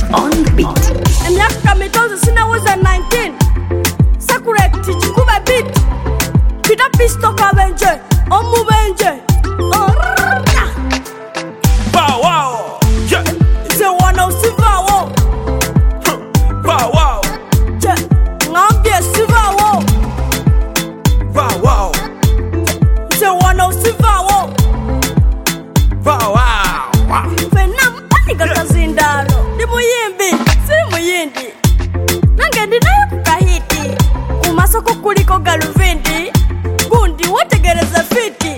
on the beat. Emyaka mitozo sinaweza 19 Sakureti chikuba beat Pita pisto kabenje Omubenje Bow wow, yeah. Ze wana usiva wo Bow wow, yeah. Ngambie siva wo bow wow, Ze wana usiva wo bow wow. Fena mpaniga kazindalo Di muyimbi, siri muyindi Nange ndinayo kukahiti Kumasoko kuliko galuvindi Gundi wategereza fiti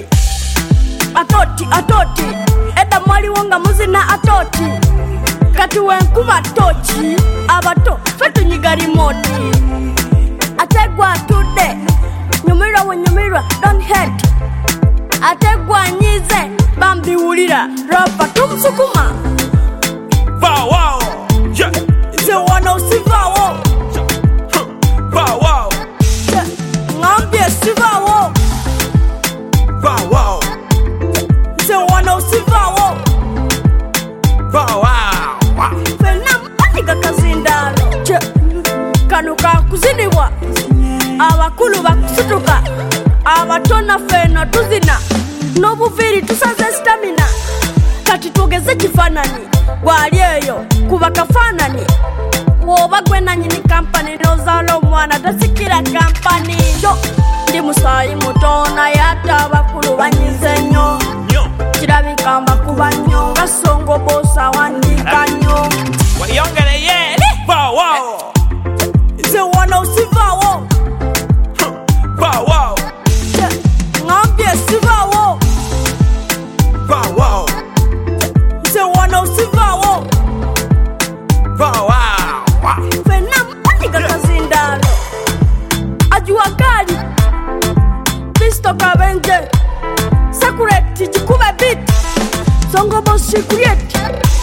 Atoti Eda mwali wonga muzina atoti Kati wenkuba tochi Abato, fetu nyigari moti Ategwa tude Nyumirwa, don't hate Ategwa nyize Bambi ulira Rapa tumsukuma Bow wow, yeah. Ze wana usiva wo Bow wow, yeah. Ngambie siva wo bow wow, Ze wana usiva wo bow wow. Fena mpaniga kazindalo yeah. Kanuka kuziniwa Abakulu bakusutuka Abatona fena tuzina Nobuviri tusaze stamina Kati tugeze kifanani Wali eyo kuba kafanani Woba gwena nyini kampani Nozalo mwana tasikira kampani Yo, ndi musayi mutona Yata abakulu banyize nyo Kirabikamba kuba nyo Gasongo bosa wandika nyo Wayongere ye, bow wow, Ze wana usiva wo bow wow, yeah. Ngambie siva wo bow wow, Ze wana usiva wo bow wow. Fena mpaniga kazindalo Ajua kali Pisto kabenje Sakureti chikuba beat Songo bosi create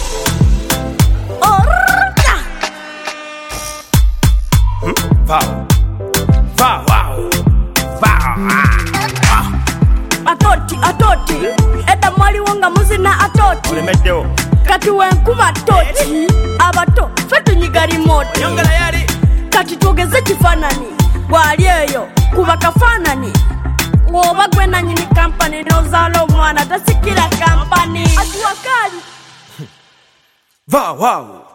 Bow, bow wow, bow. Atoti Eda mwali wonga muzina atoti Ulemedeo, Kati wenkuba tochi Abato fetu nyigari moti yongere yari. Kati tugeze kifanani Wali eyo kuba kafanani Woba gwena nyini kampani Nozalo mwana tasikira kampani Ajua kali Bow wow.